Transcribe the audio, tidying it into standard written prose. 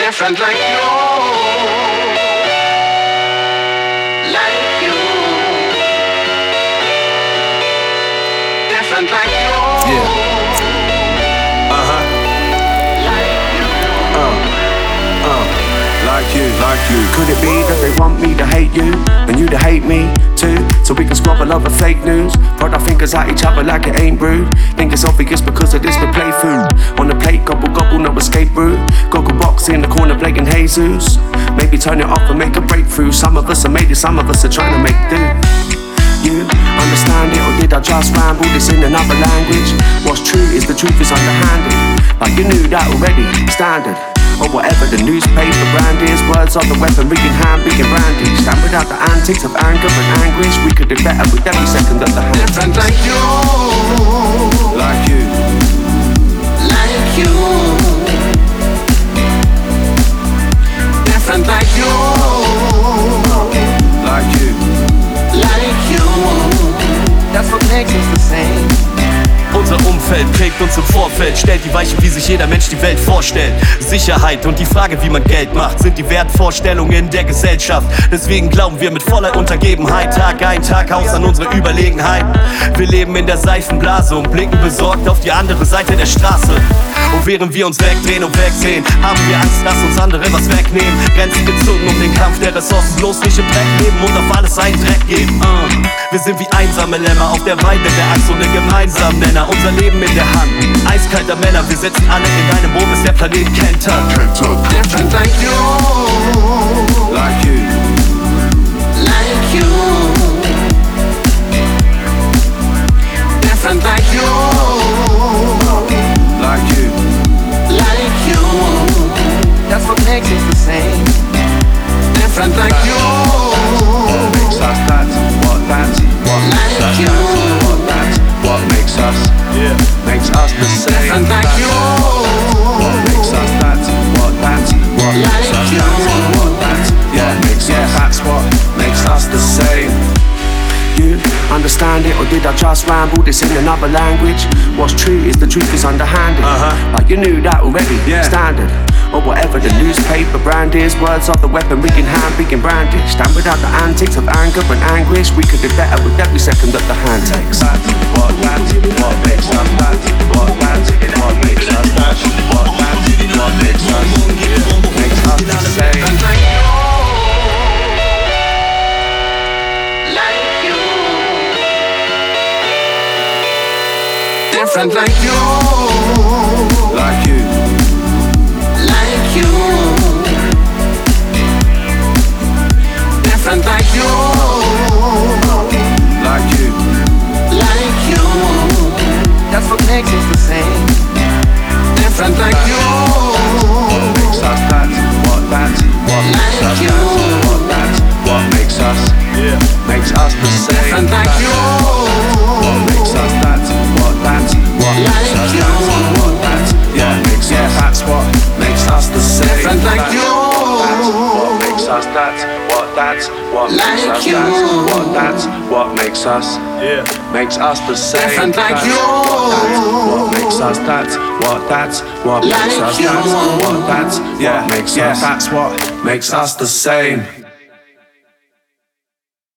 different like you, like you, different like you. Yeah. Like you. Could it be that they want me to hate you and you to hate me too? So we can squabble over fake news, prod our fingers at each other like it ain't rude. Think it's obvious because of this we play food on the plate, gobble gobble, no escape route. Goggle box in the corner playing Jesus. Maybe turn it off and make a breakthrough. Some of us are made it, some of us are trying to make do. You understand it, or did I just ramble this in another language? What's true is the truth is underhanded, like you knew that already, standard. Or whatever the newspaper brand is, words are the weapon, rigging hand, being brandy. Stand without the antics of anger and anguish. We could do better with every second of the hand. Different like you, like you, like you, different like you, like you, like you. That's what makes us the same. Unser Umfeld prägt uns im Vorfeld, stellt die Weiche, wie sich jeder Mensch die Welt vorstellt. Sicherheit und die Frage, wie man Geld macht, sind die Wertvorstellungen der Gesellschaft. Deswegen glauben wir mit voller Untergebenheit Tag ein, Tag aus an unsere Überlegenheit. Wir leben in der Seifenblase und blicken besorgt auf die andere Seite der Straße. Und während wir uns wegdrehen und wegsehen, haben wir Angst, dass uns andere was wegnehmen. Grenzen gezogen um den Kampf der Ressourcen, bloß nicht im Dreck leben und auf alles einen Dreck geben. Wir sind wie einsame Lämmer auf der Weide der Angst ohne gemeinsamen Nenner. Unser Leben in der Hand, eiskalter Männer, wir sitzen alle in einem Boot, bis der Planet kentert. Different like you, like you, like you, different like you, like you, like you. That's what makes us the same. Different like you, what makes us that, what that's, what makes us like that, you, what that's, what makes us, yeah, makes us the same. different like you, What makes us that, what that's, what makes us that, what that's, yeah, makes us, that's what makes us the same. You understand it, or did I just ramble this in another language? What's true is the truth is underhanded, like you knew that already, standard. Or whatever the newspaper brand is, words are the weapon, rigging hand, being brandy. Stand without the antics of anger and anguish. We could do better with every second that the hand takes. What that, what makes us that, what that, what makes us that, what that, what makes us, makes us the same. Different like you, Like you, like you, different like you, like you, like you. That's what makes us the same. Different like you, what makes us that, what that, what makes us that, what that, what makes us, yeah, makes us the same. different like you, What makes us that, what that, what makes us that, what that, yeah, makes us, that's what makes us the same. different like you, What makes us that, what that, what makes us that, what that, what makes us, yeah, makes us the same. different like you, What makes us that, what that, what makes us that, what that, yeah, makes us, that's what makes us the same.